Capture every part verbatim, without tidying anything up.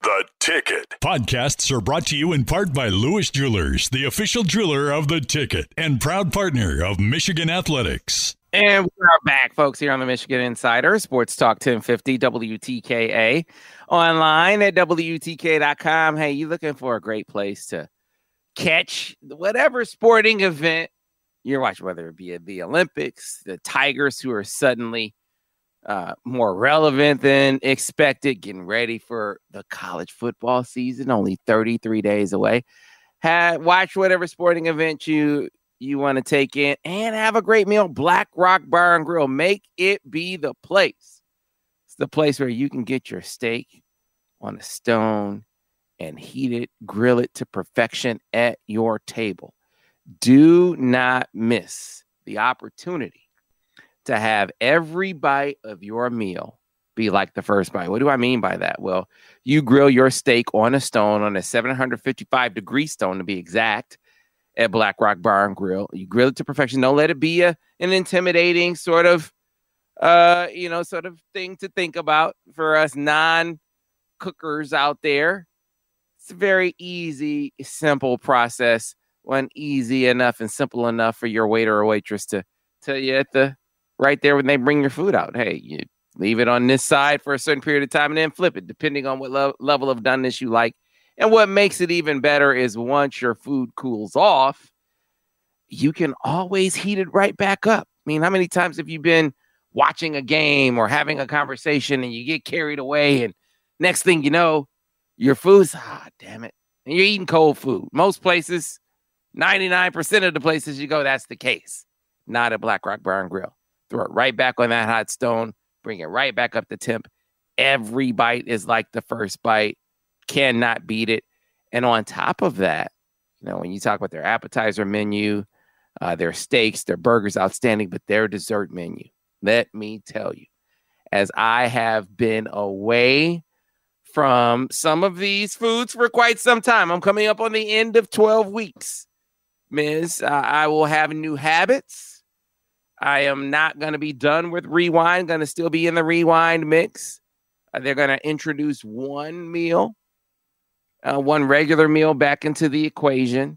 The Ticket. Podcasts are brought to you in part by Lewis Jewelers, the official jeweler of The Ticket and proud partner of Michigan Athletics. And we are back, folks, here on the Michigan Insider, Sports Talk ten fifty W T K A, online at W T K dot com. Hey, you looking for a great place to catch whatever sporting event you're watching, whether it be the Olympics, the Tigers, who are suddenly uh, more relevant than expected, getting ready for the college football season, only thirty-three days away. Have, watch whatever sporting event you you want to take in and have a great meal. Black Rock Bar and Grill. Make it be the place. It's the place where you can get your steak on a stone and heat it, grill it to perfection at your table. Do not miss the opportunity to have every bite of your meal be like the first bite. What do I mean by that? Well, you grill your steak on a stone, on a seven hundred fifty-five degree stone to be exact, at Black Rock Bar and Grill. You grill it to perfection. Don't let it be a, an intimidating sort of, uh, you know, sort of thing to think about for us non-cookers out there. It's a very easy, simple process. One easy enough and simple enough for your waiter or waitress to tell you at the right there when they bring your food out. Hey, you leave it on this side for a certain period of time and then flip it, depending on what lo- level of doneness you like. And what makes it even better is once your food cools off, you can always heat it right back up. I mean, how many times have you been watching a game or having a conversation and you get carried away and next thing you know, your food's, ah, damn it. And you're eating cold food. Most places, ninety-nine percent of the places you go, that's the case. Not at Black Rock Bar and Grill. Throw it right back on that hot stone. Bring it right back up to temp. Every bite is like the first bite. Cannot beat it. And on top of that, you know, when you talk about their appetizer menu, uh, their steaks, their burgers, outstanding, but their dessert menu, let me tell you, as I have been away from some of these foods for quite some time, I'm coming up on the end of twelve weeks, Miz. Uh, I will have new habits. I am not going to be done with Rewind, going to still be in the Rewind mix. Uh, they're going to introduce one meal, uh, one regular meal back into the equation.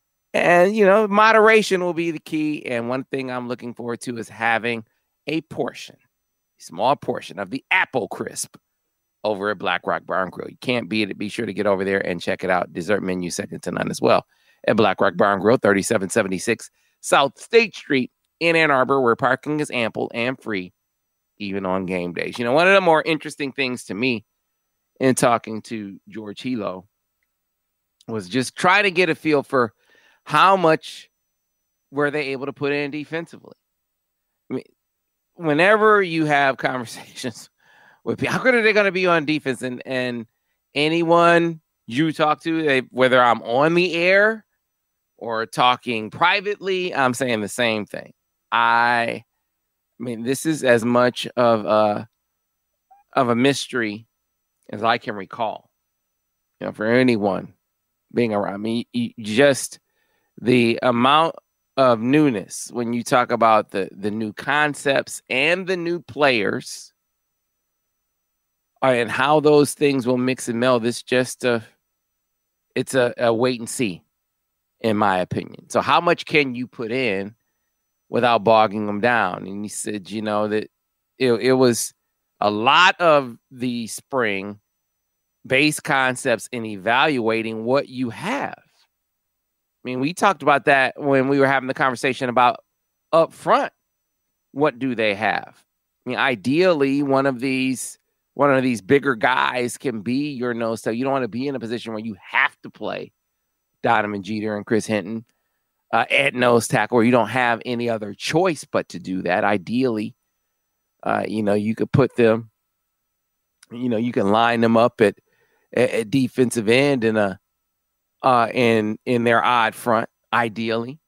And, you know, moderation will be the key. And one thing I'm looking forward to is having a portion, a small portion of the Apple Crisp over at Black Rock Bar and Grill. You can't beat it. Be sure to get over there and check it out. Dessert menu second to none as well at Black Rock Bar and Grill, thirty-seven seventy-six South State Street in Ann Arbor, where parking is ample and free, even on game days. You know, one of the more interesting things to me in talking to George Hilo was just try to get a feel for how much were they able to put in defensively. I mean, whenever you have conversations with people, how good are they going to be on defense? And, and anyone you talk to, they, whether I'm on the air or talking privately, I'm saying the same thing. I, I mean, this is as much of a of a mystery as I can recall. You know, for anyone being around me, you, just the amount of newness when you talk about the the new concepts and the new players, uh, and how those things will mix and meld. This just a it's a, a wait and see, in my opinion. So, how much can you put in without bogging them down? And he said, you know, that it, it was a lot of the spring base concepts in evaluating what you have. I mean, we talked about that when we were having the conversation about up front. What do they have? I mean, ideally, one of these one of these bigger guys can be your nose tackle. You don't want to be in a position where you have to play Donovan Jeter and Chris Hinton Uh, at nose tackle, where you don't have any other choice but to do that. Ideally, uh, you know, you could put them, you know, you can line them up at, at, at defensive end in a uh, in in their odd front, ideally.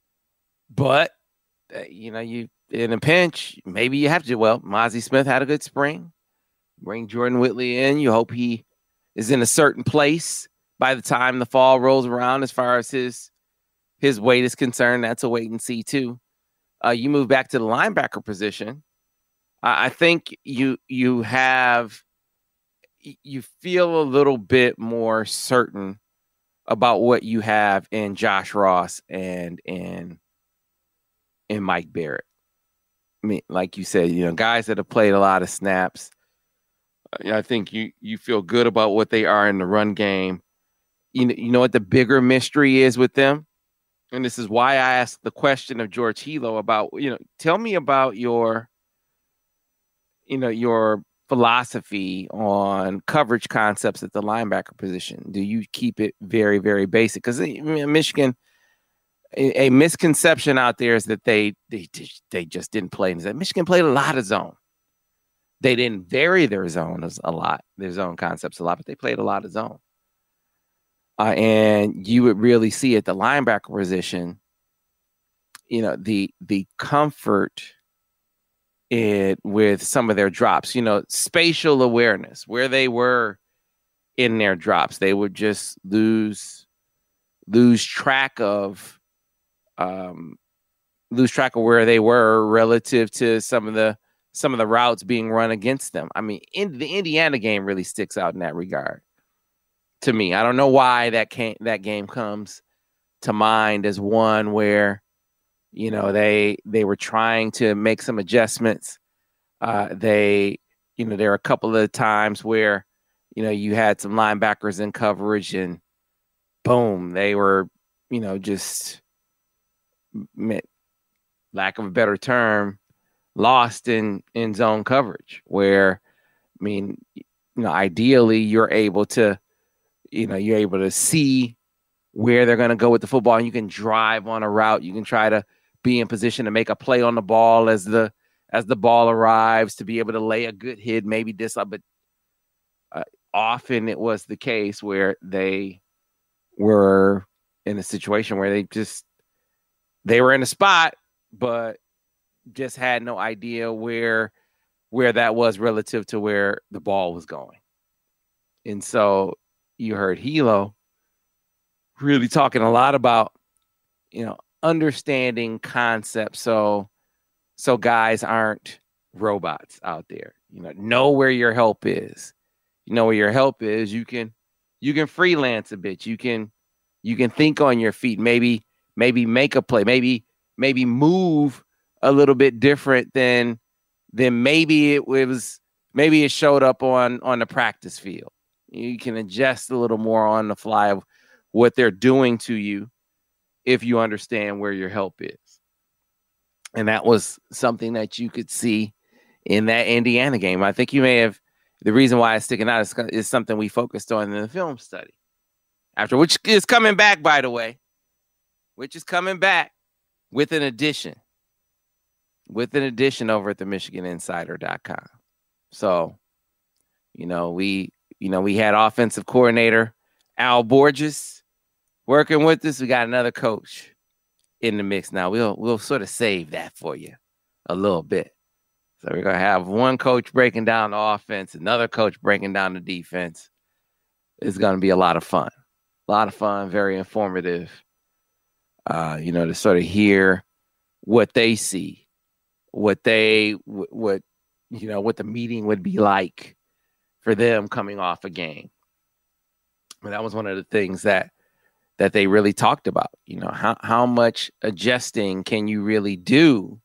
But uh, you know, you in a pinch, maybe you have to. Well, Mozzie Smith had a good spring. Bring Jordan Whitley in. You hope he is in a certain place by the time the fall rolls around, as far as his his weight is concerned. That's a wait and see too. Uh, you move back to the linebacker position. Uh, I think you you have you feel a little bit more certain about what you have in Josh Ross and in in Mike Barrett. I mean, like you said, you know, guys that have played a lot of snaps. I think you you feel good about what they are in the run game. You know, you know what the bigger mystery is with them? And this is why I asked the question of George Hilo about, you know, tell me about your, you know, your philosophy on coverage concepts at the linebacker position. Do you keep it very, very basic? Because Michigan, a, a misconception out there is that they they they just didn't play. And that Michigan played a lot of zone. They didn't vary their zone a lot, their zone concepts a lot, but they played a lot of zone. Uh, and you would really see at the linebacker position, you know, the the comfort it with some of their drops, you know, spatial awareness, where they were in their drops. They would just lose lose track of um, lose track of where they were relative to some of the some of the routes being run against them. I mean, in, the Indiana game really sticks out in that regard to me. I don't know why that came, that game comes to mind as one where, you know, they they were trying to make some adjustments. Uh, they, you know, there are a couple of times where, you know, you had some linebackers in coverage and boom, they were, you know, just, lack of a better term, lost in, in zone coverage where, I mean, you know, ideally you're able to, you know, you're able to see where they're going to go with the football and you can drive on a route. You can try to be in position to make a play on the ball as the, as the ball arrives to be able to lay a good hit, maybe this up, but uh, often it was the case where they were in a situation where they just, they were in a spot, but just had no idea where, where that was relative to where the ball was going. And so you heard Hilo really talking a lot about, you know, understanding concepts. So, so guys aren't robots out there, you know, know where your help is, you know, where your help is, you can, you can freelance a bit. You can, you can think on your feet, maybe, maybe make a play, maybe, maybe move a little bit different than, than maybe it was, maybe it showed up on, on the practice field. You can adjust a little more on the fly of what they're doing to you if you understand where your help is. And that was something that you could see in that Indiana game. I think you may have, the reason why it's sticking out is, is something we focused on in the film study. After, which is coming back, by the way, which is coming back with an addition, with an addition over at the Michigan Insider dot com. So, you know, we, you know, we had offensive coordinator Al Borges working with us. We got another coach in the mix now. We'll we'll sort of save that for you a little bit. So we're gonna have one coach breaking down the offense, another coach breaking down the defense. It's gonna be a lot of fun, a lot of fun, very informative. Uh, you know, to sort of hear what they see, what they what you know what the meeting would be like for them coming off a game. And that was one of the things that that they really talked about. You know, how how much adjusting can you really do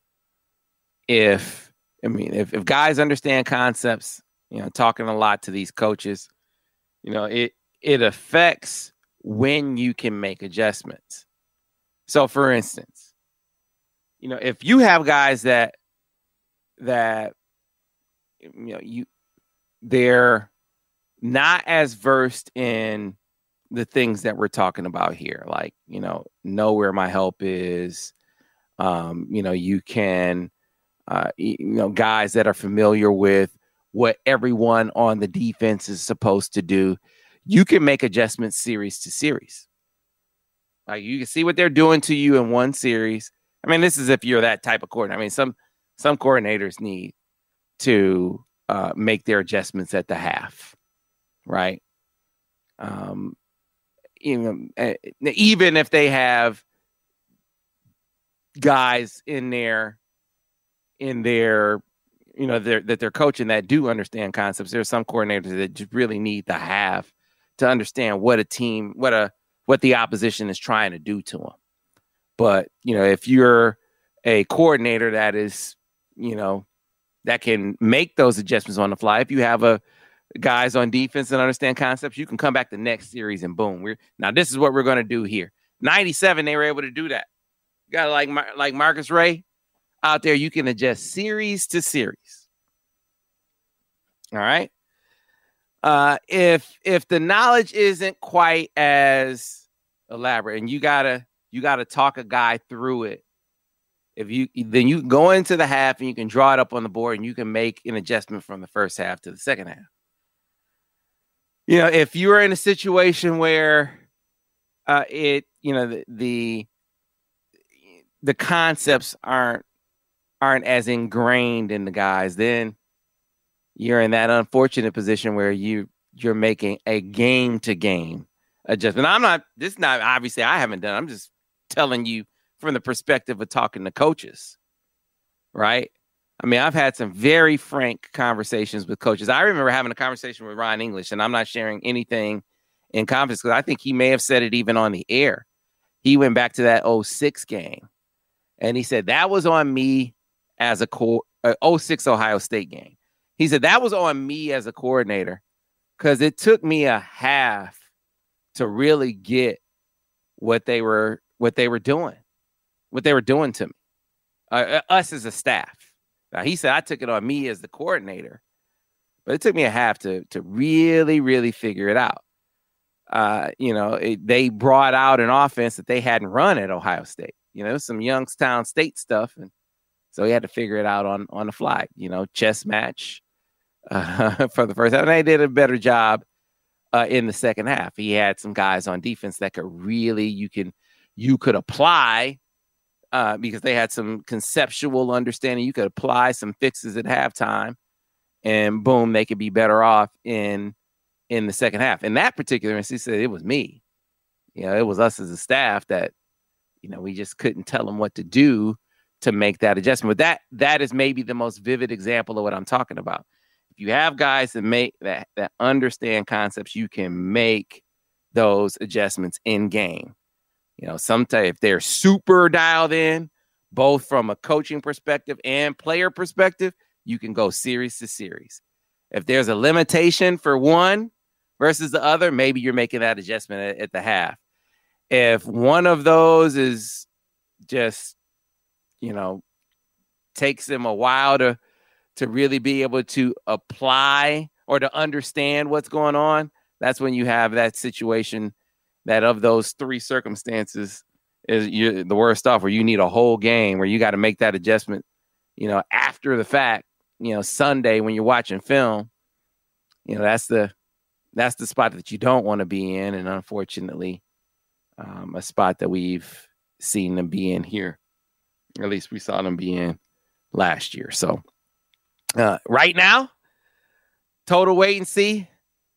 if, I mean, if, if guys understand concepts, you know, talking a lot to these coaches, you know, it it affects when you can make adjustments. So for instance, you know, if you have guys that that you know you they're not as versed in the things that we're talking about here, like, you know, know where my help is. Um, you know, you can, uh, you know, guys that are familiar with what everyone on the defense is supposed to do. You can make adjustments series to series. Like, you can see what they're doing to you in one series. I mean, this is if you're that type of coordinator. I mean, some some coordinators need to uh, make their adjustments at the half, right? Um, even even if they have guys in their in their you know, they're, that they're coaching that do understand concepts. There's some coordinators that just really need to have to understand what a team, what a, what the opposition is trying to do to them. But, you know, if you're a coordinator that is, you know, that can make those adjustments on the fly, if you have a guys on defense and understand concepts, you can come back the next series and boom. We're now this is what we're going to do here. ninety-seven, they were able to do that. You got like like Marcus Ray out there, you can adjust series to series. All right. Uh, if if the knowledge isn't quite as elaborate, and you gotta you gotta talk a guy through it, if you then you can go into the half and you can draw it up on the board and you can make an adjustment from the first half to the second half. You know, if you're in a situation where uh, it, you know, the, the the concepts aren't aren't as ingrained in the guys, then you're in that unfortunate position where you you're making a game to game adjustment. I'm not. This is not obviously I haven't done. I'm just telling you from the perspective of talking to coaches, right? I mean, I've had some very frank conversations with coaches. I remember having a conversation with Ryan English, and I'm not sharing anything in confidence because I think he may have said it even on the air. He went back to that oh six game, and he said, that was on me as a co- uh, oh six Ohio State game. He said, that was on me as a coordinator because it took me a half to really get what they were what they were doing, what they were doing to me, uh, us as a staff. Now, he said, I took it on me as the coordinator, but it took me a half to to really, really figure it out. Uh, you know, it, they brought out an offense that they hadn't run at Ohio State. You know, some Youngstown State stuff, and so he had to figure it out on on the fly. You know, chess match uh, for the first half. And they did a better job uh, in the second half. He had some guys on defense that could really you can you could apply. Uh, because they had some conceptual understanding. You could apply some fixes at halftime and boom, they could be better off in in the second half. In that particular instance, he said it was me. You know, it was us as a staff that, you know, we just couldn't tell them what to do to make that adjustment. But that that is maybe the most vivid example of what I'm talking about. If you have guys that make that that understand concepts, you can make those adjustments in game. You know, sometimes if they're super dialed in, both from a coaching perspective and player perspective, you can go series to series. If there's a limitation for one versus the other, maybe you're making that adjustment at, at the half. If one of those is just, you know, takes them a while to, to really be able to apply or to understand what's going on, that's when you have that situation that of those three circumstances is you the worst off, where you need a whole game where you got to make that adjustment, you know, after the fact, you know, Sunday when you're watching film, you know, that's the, that's the spot that you don't want to be in. And unfortunately, um, a spot that we've seen them be in here, or at least we saw them be in last year. So uh, right now, total wait and see.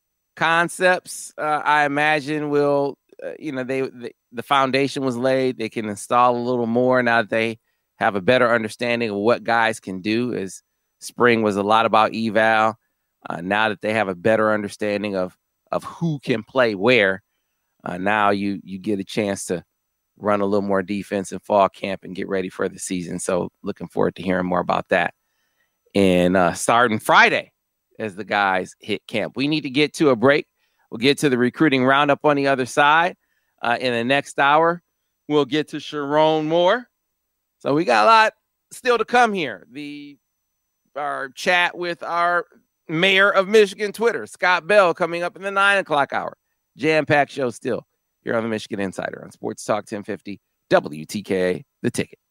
Concepts, uh, I imagine, will, uh, you know, they, they the foundation was laid. They can install a little more now that they have a better understanding of what guys can do. As spring was a lot about eval. Uh, now that they have a better understanding of of who can play where, uh, now you you get a chance to run a little more defense in fall camp and get ready for the season. So looking forward to hearing more about that. And uh, starting Friday, as the guys hit camp. We need to get to a break. We'll get to the recruiting roundup on the other side. Uh, in the next hour, we'll get to Sharon Moore. So we got a lot still to come here. The our chat with our mayor of Michigan Twitter, Scott Bell, coming up in the nine o'clock hour. Jam-packed show still here on the Michigan Insider on Sports Talk ten fifty W T K A, The Ticket.